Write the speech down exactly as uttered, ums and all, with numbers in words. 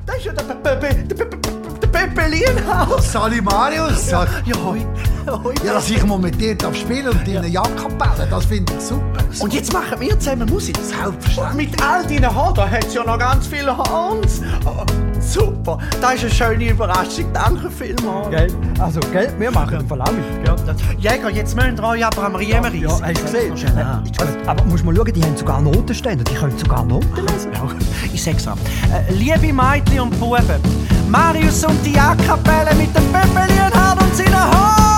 das ist ja der Pepelinhaus. Sali Marius, Ja, ja, hoi. hoi. ja, dass ich mal mit dir spielen darf und deine Jackkapelle, das finde ich super. Und jetzt machen wir zusammen Musik. Selbstverständlich. Mit all deinen Haaren, da hat es ja noch ganz viele Horns. Oh, super, das ist eine schöne Überraschung. Danke vielmals. Gell? Also, gell? Wir machen den Verlauf. Jäger, jetzt müssen wir euch aber am Riemen reissen. Ja, hast du gesehen? Schnell Äh, an. also, aber musst mal schauen, die haben sogar Notenständer. Die können sogar Noten lesen. Ja, ich sag's auch. Äh, liebe Mädchen und Buben, Marius und die A-Kapelle mit dem Pepelinhaus und seinen Haaren.